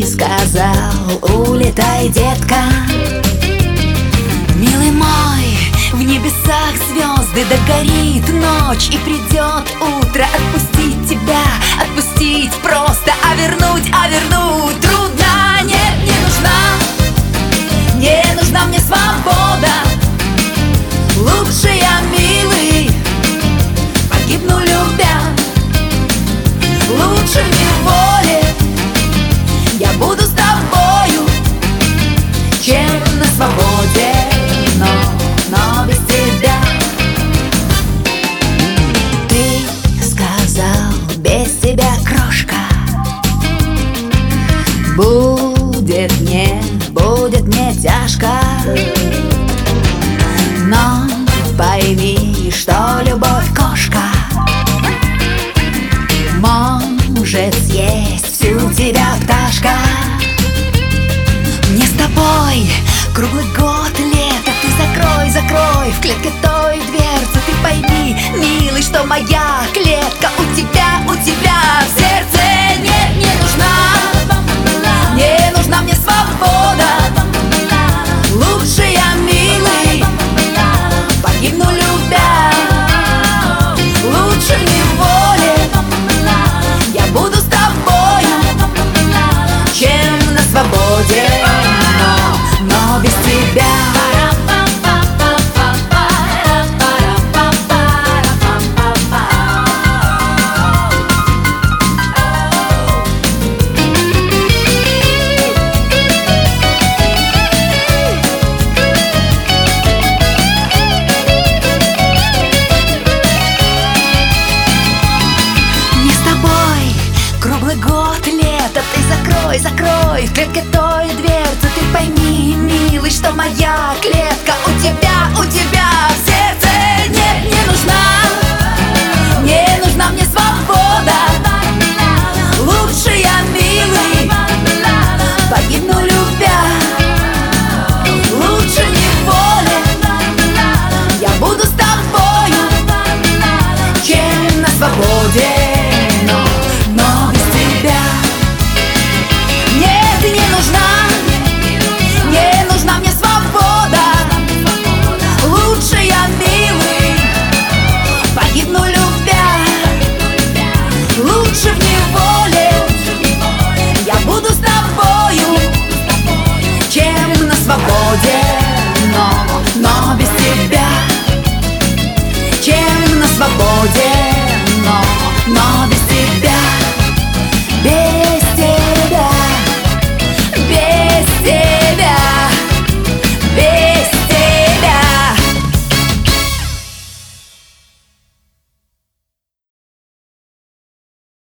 сказал: улетай, детка. Милый мой, в небесах звезды, догорит ночь и придет утро. Отпустить тебя, отпустить просто, а вернуть трудно. Нет, не нужна мне свобода. Лучше я, милый, погибну любя. Лучше в неволе я буду с тобою, чем на свободе, но без тебя. Ты сказал: без тебя, крошка, будет мне тяжко. Но пойми, что любовь кошка может съесть всю тебя пташка. Мне с тобой круглый год лето. Ты закрой в клетке той дверцу. Ты пойми, милый, что моя клетка у тебя в сердце. Нет, не нужна мне свобода. Лучше я, милый, погибну любя. Лучше в неволе я буду с тобою, чем на свободе, но без тебя. Круглый год лето. Ты закрой в клетке той